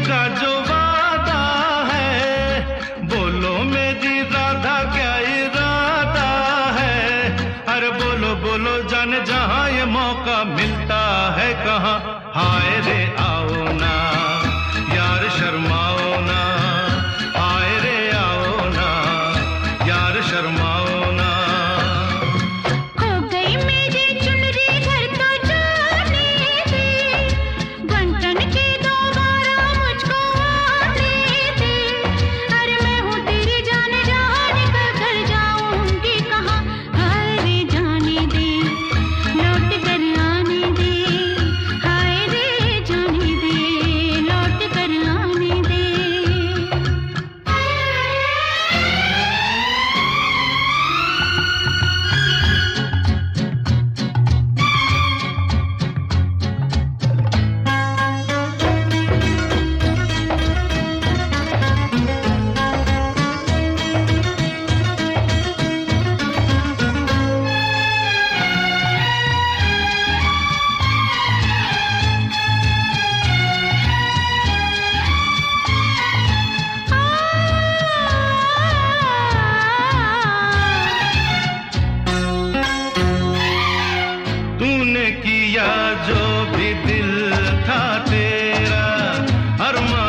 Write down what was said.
का जो वादा है, बोलो मेरी राधा क्या इरादा है। अरे बोलो बोलो जाने जहां ये मौका मिलता है कहां, हाय रे आओ ना यार शर्माओ ना, हाय रे आओ ना यार शर्माओ ना। हो गई मेरी चुनरी घर तो जाने दे, बंटन के दोबारा मुझको आने दे। अरे मैं हूँ तेरी जान जहाँ निकल कर जाऊंगी कहाँ, हाय रे जाने दे लौट कर आने दे, हाय रे जाने दे लौट कर आने दे। तूने किया जो भी दिल था तेरा, अरमान